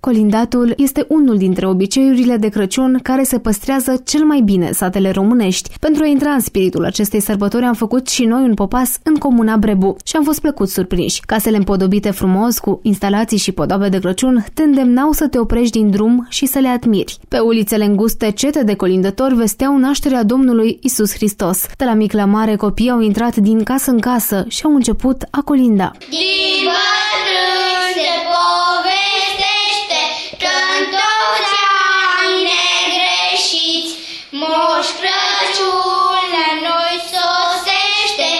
Colindatul este unul dintre obiceiurile de Crăciun care se păstrează cel mai bine în satele românești. Pentru a intra în spiritul acestei sărbători am făcut și noi un popas în comuna Brebu și am fost plăcut surprinși. Casele împodobite frumos cu instalații și podoabe de Crăciun te îndemnau să te oprești din drum și să le admiri. Pe ulițele înguste, cete de colindători vesteau nașterea Domnului Iisus Hristos. De la mic la mare, copiii au intrat din casă în casă și au început a colinda. Din bătrâni se povestește că-n toți ani negreșiți, Moș Crăciun la noi sosește,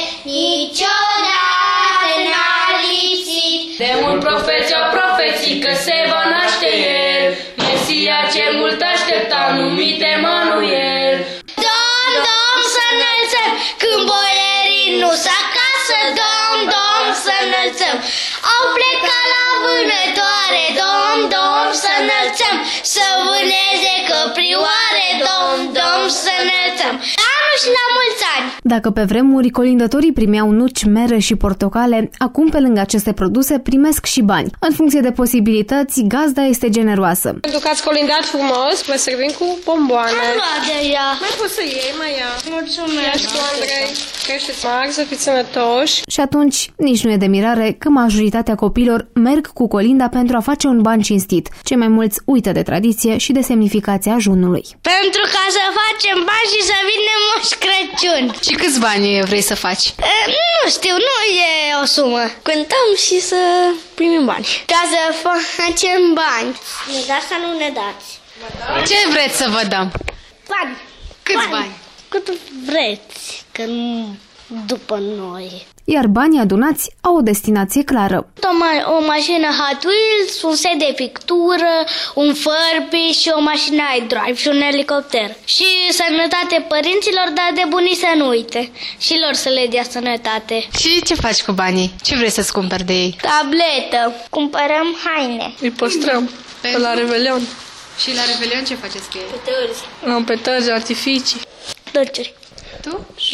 niciodată n-a lipsit. De mult profeți au profeții că se va naște El, Mesia cel mult așteptat, numit Emanuel. Domn, Domn să înălțăm, când boierii nu-s acasă, Domn, Domn să înălțăm. Au plecat la vânătoare, Domn, Domn să înălțăm, să vâneze căprioare, Domn, Domn să înălțăm. Anul și la mulți ani! Dacă pe vremuri colindătorii primeau nuci, mere și portocale, acum pe lângă aceste produse primesc și bani. În funcție de posibilități, gazda este generoasă. Pentru că ați colindat frumos, vă servim cu bomboane. Am luat deja. Mai poți să iei, mai ia. Mulțumesc! Ia și tu, Andrei. Creșteți mari, să fiți sănătoși. Și atunci, nici nu e de mirare că majoritatea copiilor merg cu colinda pentru a face un ban cinstit. Cei mai mulți uită de tradiție și de semnificația ajunului. Pentru ca să facem bani și să vinem Moș Crăciun. Și câți bani vrei să faci? Nu știu, nu e o sumă. Cântăm și să primim bani. Ca să facem bani. Ne dați sau nu ne dați? Ce vreți să vă dăm? Bani. Câți bani? Cât vreți, că nu după noi. Iar banii adunați au o destinație clară. O mașină Hot Wheels, un set de pictură, un Furby și o mașină iDrive și un elicopter. Și sănătate părinților, dar de bunii să nu uite. Și lor să le dea sănătate. Și ce faci cu banii? Ce vrei să-ți cumperi de ei? Tabletă. Cumpărăm haine. Îi păstrăm la Revelion. Și la Revelion ce faceți cu ei? Lampetări, artificii. Dulciuri. Tu?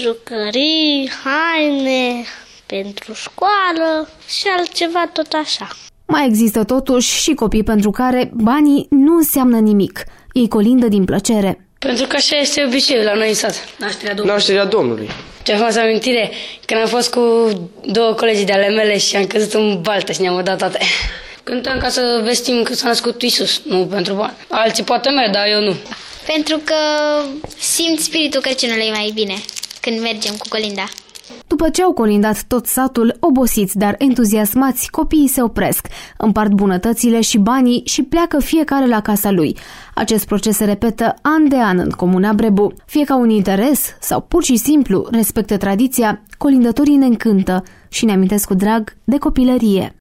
Jucării, haine pentru școală și altceva tot așa. Mai există totuși și copii pentru care banii nu înseamnă nimic. Ei colindă din plăcere. Pentru că așa este obiceiul la noi în sat, Nașterea Domnului. Ce-am fost amintire când am fost cu două colegi de-ale mele și am căzut în baltă și ne-am dat toate. Cântăm ca să vestim că s-a născut Iisus, nu pentru bani. Alții poate merg, dar eu nu. Pentru că simt spiritul Crăciunului mai bine când mergem cu colinda. După ce au colindat tot satul, obosiți, dar entuziasmați, copiii se opresc, împart bunătățile și banii și pleacă fiecare la casa lui. Acest proces se repetă an de an în comuna Brebu. Fie ca un interes sau pur și simplu respectă tradiția, colindătorii ne încântă și ne amintesc cu drag de copilărie.